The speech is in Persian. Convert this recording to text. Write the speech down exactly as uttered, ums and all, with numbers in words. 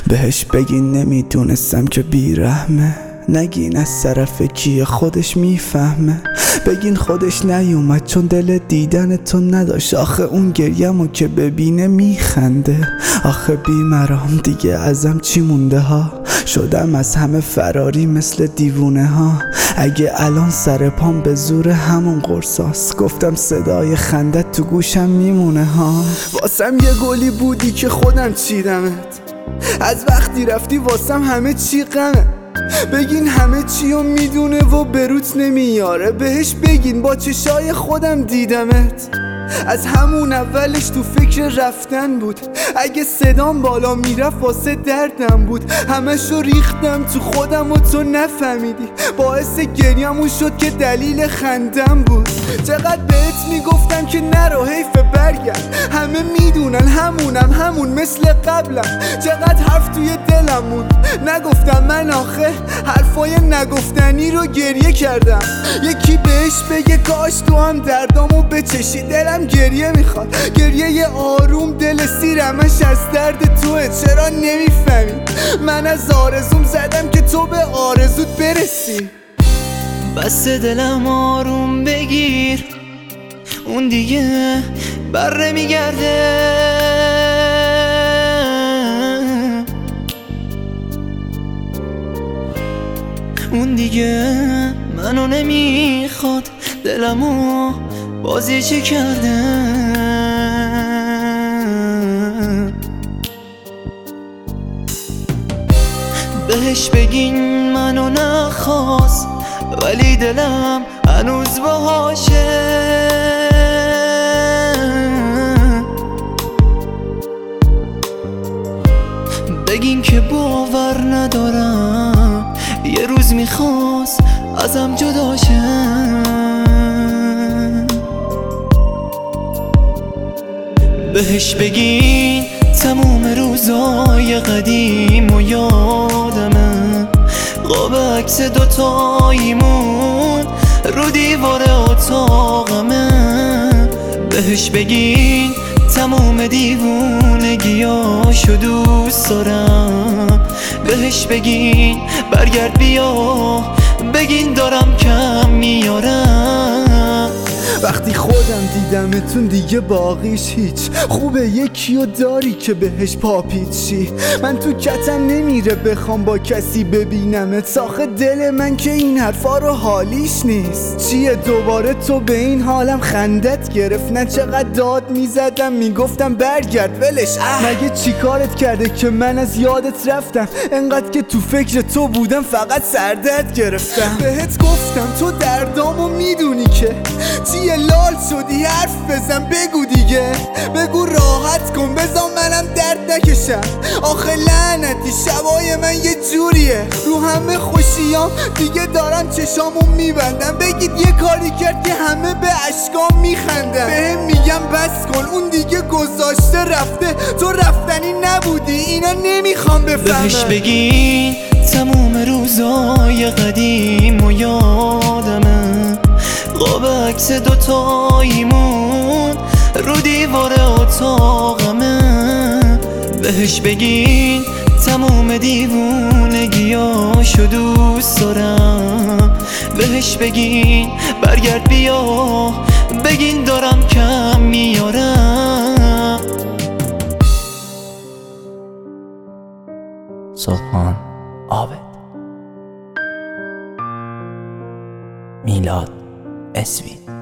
بهش بگین نمیدونستم که بیرحمه، نگین از طرف کیه خودش میفهمه. بگین خودش نیومد چون دل دیدن تو نداشت. آخه اون گریمو که ببینه میخنده. آخه بیمرام دیگه ازم چی مونده ها، شدم از همه فراری مثل دیوونه ها. اگه الان سر پام به زور همون قرصاست، گفتم صدای خندت تو گوشم میمونه ها. واسم یه گلی بودی که خودم چیدمت، از وقتی رفتی واسم همه چی غمه. بگین همه چی رو میدونه و بروت نمیاره. بهش بگین با چشای خودم دیدمت، از همون اولش تو فکر رفتن بود. اگه صدام بالا میرفت واسه دردم بود. همشو ریختم تو خودم و تو نفهمیدی. باعث گریمون شد که دلیل خندم بود. چقدر بهت میگفتم که نرو حیف برگرد. همه میدونن همونم همون مثل قبلم. چقدر حرف توی دلم موند نگفتم من. آخه حرفای نگفتنی رو گریه کردم. یکی بهش بگه کاش تو هم دردامو بچشی. دلم گریه میخواد، گریه یه آروم. دل سیرمش از درد توه. چرا نمیفهمی من از آرزوم زدم که تو به آرزوت برسی. بس دلم آروم بگیر، اون دیگه بر نمیگرده. اون دیگه منو نمیخواد، دلمو بازی چی کرده. بهش بگین منو نخواست، ولی دلم هنوز باهاشه. بگین که باور ندارم یه روز میخواست ازم جدا شه. بهش بگین تموم روزای قدیم و یادمه. قاب عکس دوتاییمون رو دیوار اتاقمه. بهش بگین تموم دیوونگیاشو دوست دارم. بهش بگین برگرد بیا، بگین دارم کم میارم. وقتی خودم دیدمتون دیگه باقیش هیچ. خوبه یکی رو داری که بهش پاپیچی. من تو کتم نمیره بخوام با کسی ببینمت. آخه دل من که این حرفا رو حالیش نیست. چیه دوباره تو به این حالم خندت گرفت؟ نه چقدر داد میزدم میگفتم برگرد ولش. مگه چی کارت کرده که من از یادت رفتم؟ انقدر که تو فکر تو بودم فقط سردت گرفتم. بهت گفتم تو دردامو میدونی که چیه لال شدی. حرف بزن بگو دیگه، بگو راحت کن بزن منم درد نکشم. آخه لعنتی شبای من یه جوریه، رو همه خوشیام دیگه دارم چشامو میبندم. بگید یه کاری کرد که همه به اشکام میخندن. بهم میگم بس کن اون دیگه گذاشته رفته. تو رفتنی نبودی اینا نمیخوام بفهمم. بهش بگین تموم روزای قدیم و یادمه. قاب عکس دوتاییمون رو دیوار اتاقمه. بهش بگین تموم دیوونگیاشو دوست دارم. بهش بگین برگرد بیا، بگین دارم کم میارم. سلطان عابد، میلاد اسوید.